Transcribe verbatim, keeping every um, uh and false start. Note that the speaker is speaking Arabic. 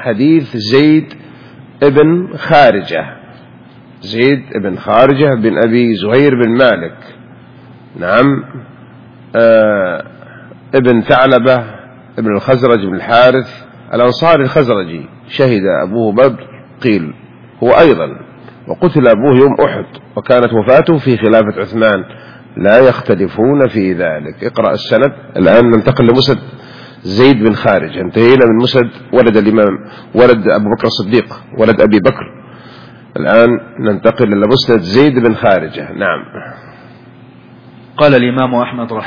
حديث زيد ابن خارجة، زيد ابن خارجة بن أبي زهير بن مالك، نعم، آه ابن ثعلبة ابن الخزرج بن الحارث الأنصاري الخزرجي، شهد أبوه بدر قيل هو أيضا، وقتل أبوه يوم أحد، وكانت وفاته في خلافة عثمان، لا يختلفون في ذلك. اقرأ السند. الآن ننتقل لمسند زيد بن خارجة. انتهينا من مسند ولد الإمام ولد أبو بكر الصديق ولد أبي بكر، الآن ننتقل إلى مسند زيد بن خارجة. نعم. قال الإمام أحمد رحمه